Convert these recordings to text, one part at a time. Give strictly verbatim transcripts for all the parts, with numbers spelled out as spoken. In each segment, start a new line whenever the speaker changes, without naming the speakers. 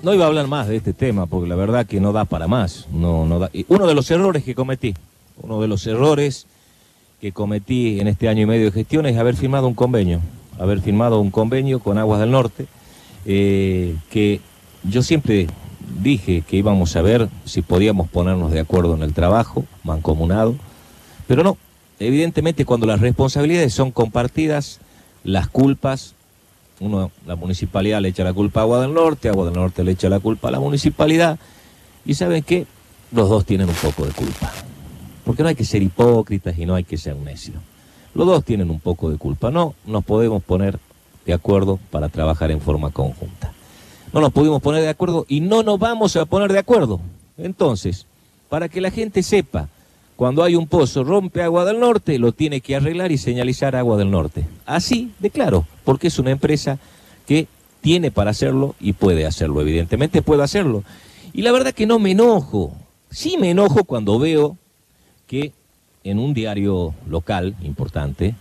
no iba a hablar más de este tema, porque la verdad que no da para más. No, no da. Y uno de los errores que cometí, uno de los errores que cometí en este año y medio de gestión es haber firmado un convenio, haber firmado un convenio con Aguas del Norte, eh, que yo siempre dije que íbamos a ver si podíamos ponernos de acuerdo en el trabajo, mancomunado, pero no. Evidentemente, cuando las responsabilidades son compartidas, las culpas, uno, la municipalidad le echa la culpa a Agua del Norte, Agua del Norte le echa la culpa a la municipalidad, y ¿saben qué? Los dos tienen un poco de culpa. Porque no hay que ser hipócritas y no hay que ser necios. Los dos tienen un poco de culpa. No nos podemos poner de acuerdo para trabajar en forma conjunta. No nos pudimos poner de acuerdo y no nos vamos a poner de acuerdo. Entonces, para que la gente sepa, cuando hay un pozo, rompe Agua del Norte, lo tiene que arreglar y señalizar Agua del Norte. Así de claro, porque es una empresa que tiene para hacerlo y puede hacerlo, evidentemente puede hacerlo. Y la verdad que no me enojo. Sí me enojo cuando veo que en un diario local importante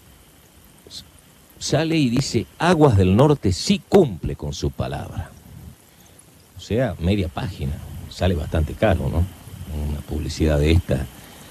sale y dice Aguas del Norte sí cumple con su palabra. O sea, media página. Sale bastante caro, ¿no? Una publicidad de esta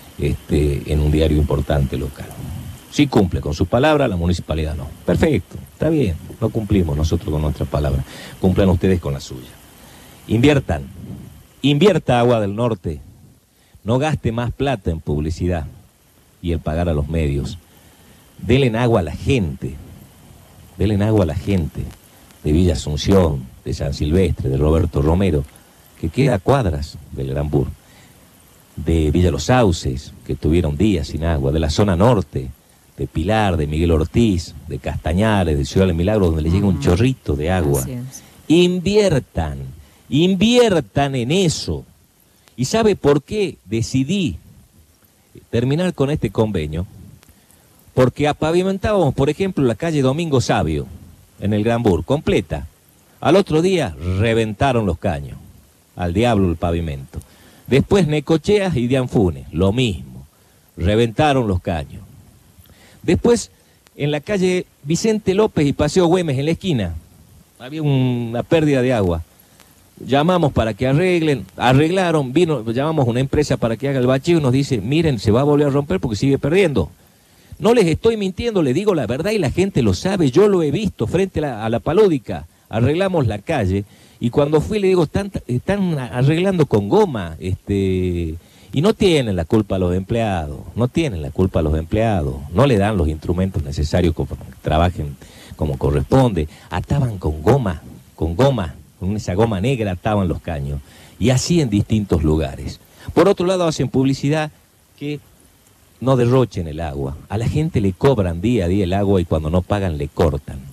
este, en un diario importante local. Sí cumple con su palabra, la municipalidad no. Perfecto, está bien, no cumplimos nosotros con nuestra palabra. Cumplan ustedes con la suya. Inviertan, invierta Agua del Norte. No gaste más plata en publicidad y en pagar a los medios. Denle agua a la gente. Denle agua a la gente de Villa Asunción, de San Silvestre, de Roberto Romero, que queda a cuadras del Gran Bur, de Villa Los Sauces, que tuvieron días sin agua, de la zona norte, de Pilar, de Miguel Ortiz, de Castañares, de Ciudad del Milagro, donde le llega un chorrito de agua. Inviertan, inviertan en eso. ¿Y sabe por qué decidí terminar con este convenio? Porque apavimentábamos, por ejemplo, la calle Domingo Sabio, en el Gran Bur, completa. Al otro día reventaron los caños, al diablo el pavimento. Después Necocheas y Dianfunes, lo mismo, reventaron los caños. Después, en la calle Vicente López y Paseo Güemes, en la esquina, había una pérdida de agua. Llamamos para que arreglen, arreglaron, vino, llamamos a una empresa para que haga el bacheo y nos dice, miren, se va a volver a romper porque sigue perdiendo. No les estoy mintiendo, les digo la verdad y la gente lo sabe, yo lo he visto frente a la, a la Palódica, arreglamos la calle y cuando fui le digo, están, están arreglando con goma, este, y no tienen la culpa los empleados, no tienen la culpa los empleados, no le dan los instrumentos necesarios para que trabajen como corresponde, ataban con goma, con goma, con esa goma negra ataban los caños, y así en distintos lugares. Por otro lado hacen publicidad que no derrochen el agua, a la gente le cobran día a día el agua y cuando no pagan le cortan.